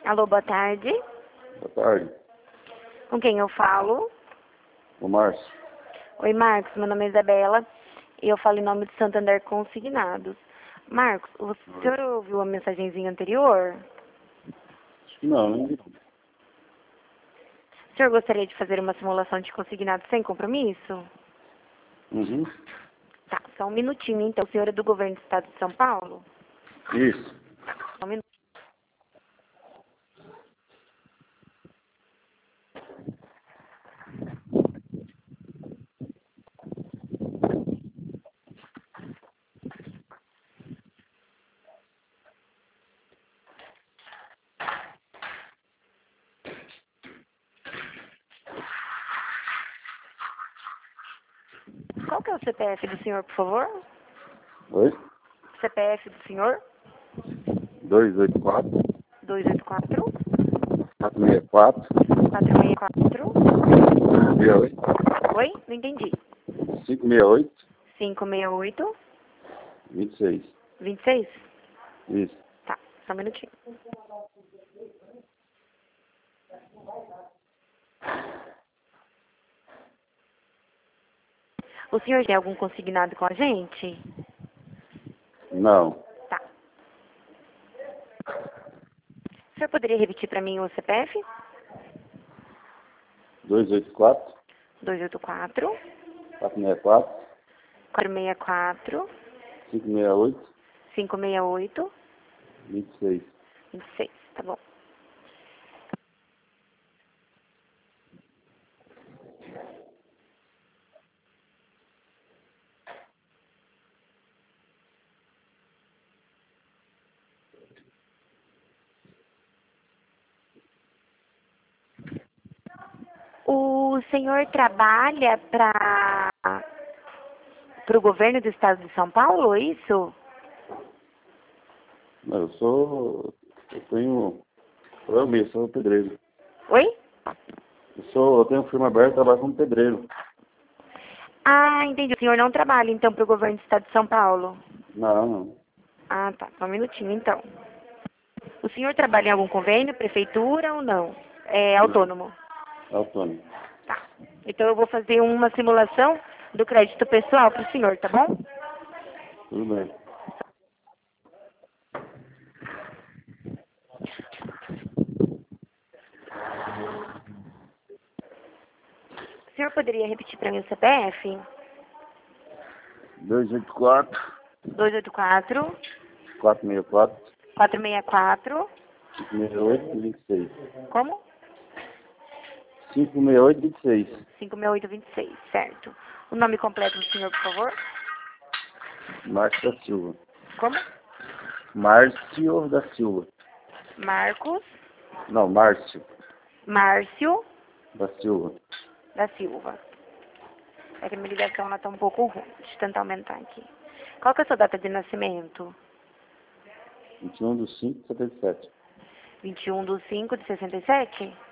Alô, boa tarde. Boa tarde. Com quem eu falo? O Márcio. Oi, Marcos. Meu nome é Isabela e eu falo em nome de Santander Consignados. Marcos, o senhor ouviu a mensagenzinha anterior? Acho que não, hein? O senhor gostaria de fazer uma simulação de consignado sem compromisso? Uhum. Tá, só um minutinho então. O senhor é do governo do estado de São Paulo? Isso. Só um minuto. Qual que é o CPF do senhor, por favor? Oi? CPF do senhor? 284 284 464 464. 68 Oi? Não entendi. 568 568 26. 26? Isso. Tá, só um minutinho. O senhor tem algum consignado com a gente? Não. Tá. O senhor poderia repetir para mim o CPF? 284 284 464 464 568 568 26. 26, tá bom. O senhor trabalha para o governo do estado de São Paulo, é isso? Não, eu mesmo sou pedreiro. Oi? Eu tenho firma aberta, trabalho como pedreiro. Ah, entendi. O senhor não trabalha, então, para o governo do estado de São Paulo? Não. Ah, tá. Só um minutinho, então. O senhor trabalha em algum convênio, prefeitura ou não? É autônomo? Autônomo. Tá. Então eu vou fazer uma simulação do crédito pessoal para o senhor, tá bom? Tudo bem. O senhor poderia repetir para mim o CPF? 284 284 464 464. 568 26. Como? 568 26. 56826, certo. O nome completo do senhor, por favor? Márcio da Silva. Como? Márcio da Silva. Marcos Não, Márcio Márcio da Silva. da Silva. É que a minha ligação ela tá um pouco ruim. Deixa eu tentar aumentar aqui. Qual que é a sua data de nascimento? 21/5/77. 21/5/67?